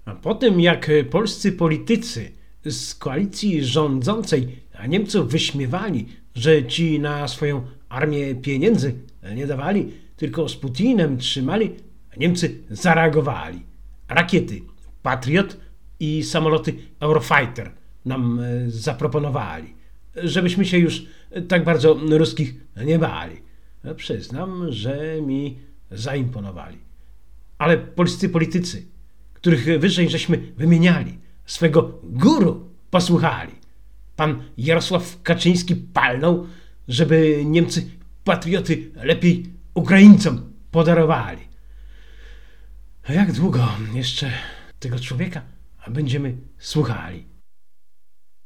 A po tym, jak polscy politycy z koalicji rządzącej Niemców wyśmiewali, że ci na swoją armię pieniędzy nie dawali, tylko z Putinem trzymali, Niemcy zareagowali. Rakiety Patriot i samoloty Eurofighter nam zaproponowali, żebyśmy się już tak bardzo ruskich nie bali. Przyznam, że mi zaimponowali. Ale polscy politycy, których wyżej żeśmy wymieniali, swego guru posłuchali. Pan Jarosław Kaczyński palnął, żeby Niemcy patrioty lepiej Ukraińcom podarowali. A jak długo jeszcze tego człowieka będziemy słuchali?